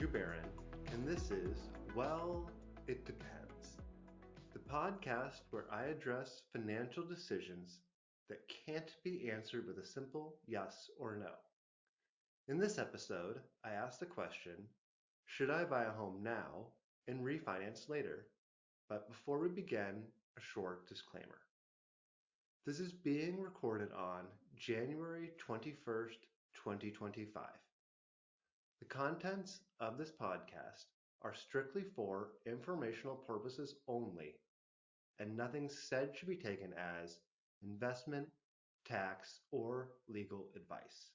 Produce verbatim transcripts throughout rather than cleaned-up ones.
Andrew Barron, and this is Well, It Depends, the podcast where I address financial decisions that can't be answered with a simple yes or no. In this episode, I ask the question, should I buy a home now and refinance later? But before we begin, a short disclaimer. This is being recorded on January twenty-first, twenty twenty-five. The contents of this podcast are strictly for informational purposes only, and nothing said should be taken as investment, tax, or legal advice.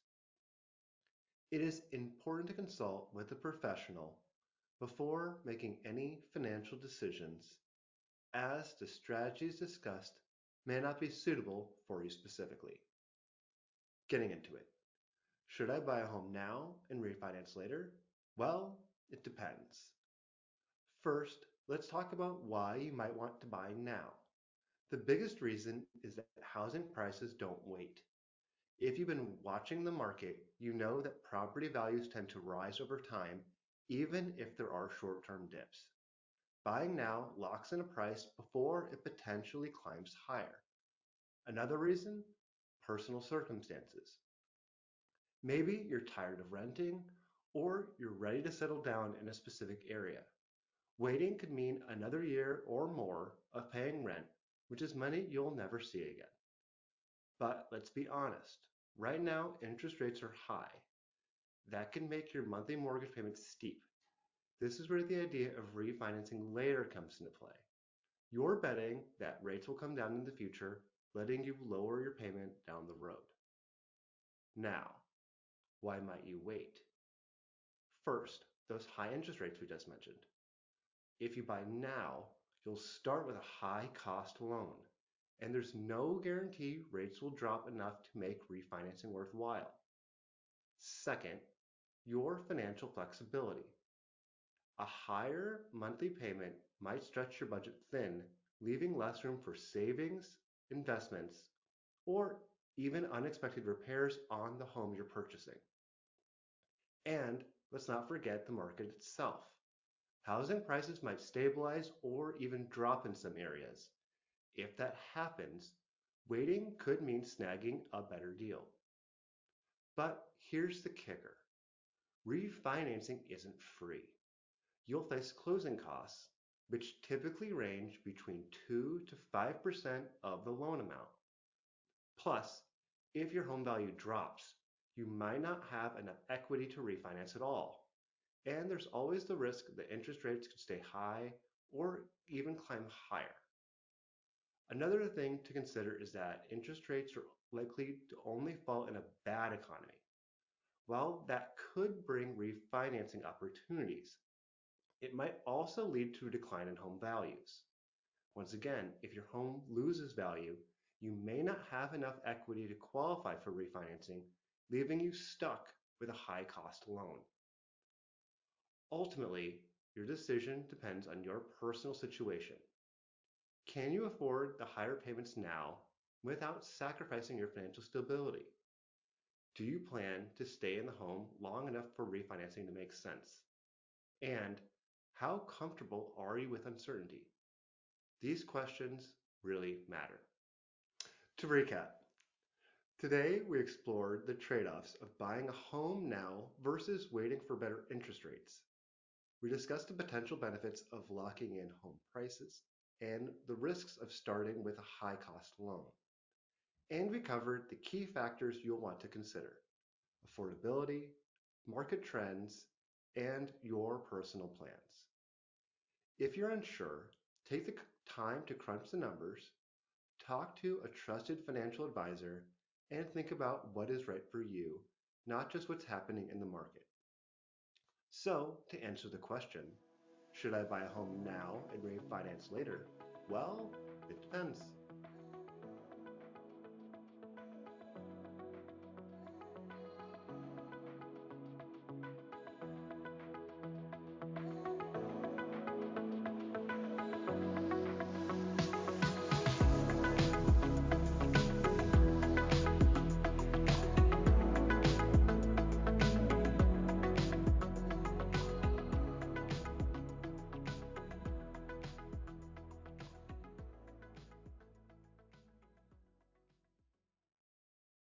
It is important to consult with a professional before making any financial decisions, as the strategies discussed may not be suitable for you specifically. Getting into it. Should I buy a home now and refinance later? Well, it depends. First, let's talk about why you might want to buy now. The biggest reason is that housing prices don't wait. If you've been watching the market, you know that property values tend to rise over time, even if there are short-term dips. Buying now locks in a price before it potentially climbs higher. Another reason? Personal circumstances. Maybe you're tired of renting, or you're ready to settle down in a specific area. Waiting could mean another year or more of paying rent, which is money you'll never see again. But let's be honest, right now interest rates are high. That can make your monthly mortgage payments steep. This is where the idea of refinancing later comes into play. You're betting that rates will come down in the future, letting you lower your payment down the road. Now, why might you wait? First, those high interest rates we just mentioned. If you buy now, you'll start with a high cost loan, and there's no guarantee rates will drop enough to make refinancing worthwhile. Second, your financial flexibility. A higher monthly payment might stretch your budget thin, leaving less room for savings, investments, or even unexpected repairs on the home you're purchasing. And let's not forget the market itself. Housing prices might stabilize or even drop in some areas. If that happens, waiting could mean snagging a better deal. But here's the kicker. Refinancing isn't free. You'll face closing costs, which typically range between two to five percent of the loan amount. Plus, if your home value drops, you might not have enough equity to refinance at all. And there's always the risk that interest rates could stay high or even climb higher. Another thing to consider is that interest rates are likely to only fall in a bad economy. While that could bring refinancing opportunities, it might also lead to a decline in home values. Once again, if your home loses value, you may not have enough equity to qualify for refinancing, leaving you stuck with a high-cost loan. Ultimately, your decision depends on your personal situation. Can you afford the higher payments now without sacrificing your financial stability? Do you plan to stay in the home long enough for refinancing to make sense? And how comfortable are you with uncertainty? These questions really matter. To recap, today we explored the trade-offs of buying a home now versus waiting for better interest rates. We discussed the potential benefits of locking in home prices and the risks of starting with a high-cost loan. And we covered the key factors you'll want to consider: affordability, market trends, and your personal plans. If you're unsure, take the time to crunch the numbers, talk to a trusted financial advisor, and think about what is right for you, not just what's happening in the market. So, to answer the question, should I buy a home now and refinance later? Well, it depends.